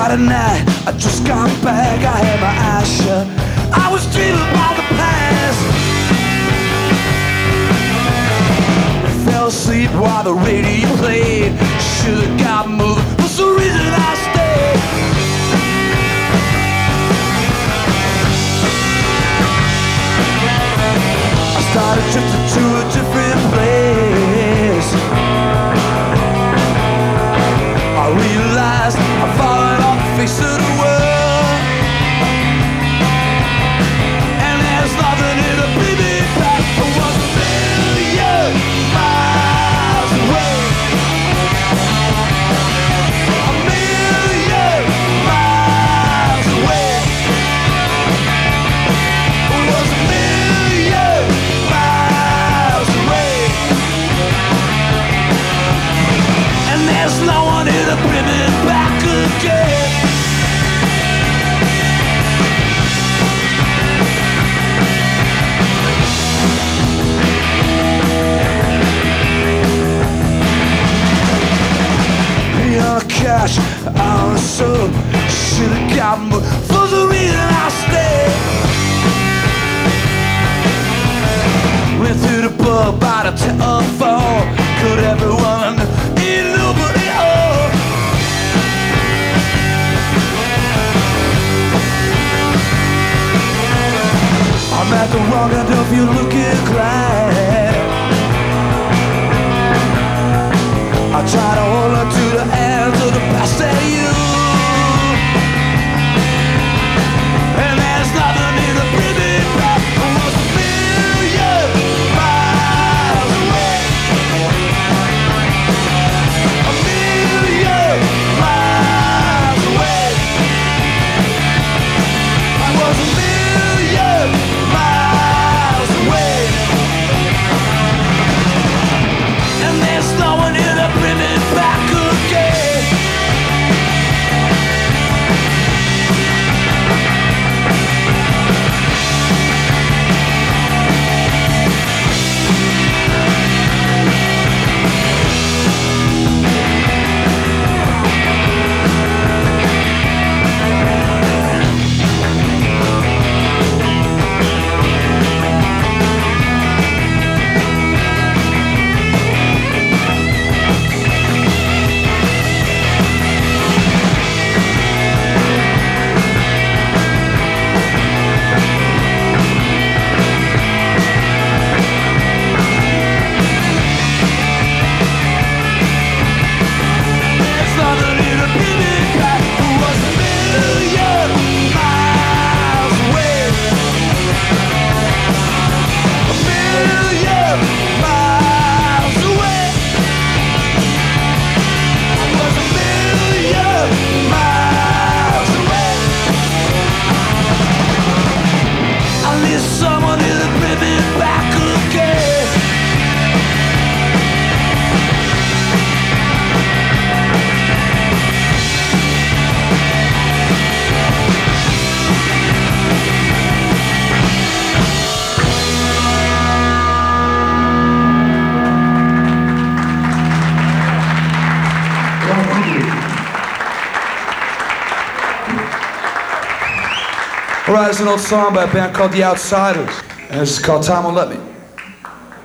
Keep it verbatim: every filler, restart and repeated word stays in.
Friday night, I just got back, I had my eyes shut. I was dreaming about the past. I fell asleep while the radio played. Should've got moving, what's the reason I stayed? I started drifting to a different place. I realized I've fallen off the face of the world, and there's nothing in a baby back. I was a million miles away. A million miles away. I was a million miles away. And there's no one here to bring me back again. Pay on cash, on the soul. Should've got more for the reason I stayed. Went through the pub by the telephone. Could everyone ain't nobody home. I'm at the wrong end of your looking glass. I try to hold on to the ends of the past and you. And there's nothing in the pretty back. I was a million miles away. A million miles away. I was a million miles away. And there's no one here to bring me back again. All right, it's an old song by a band called The Outsiders, and this is called Time Won't Let Me.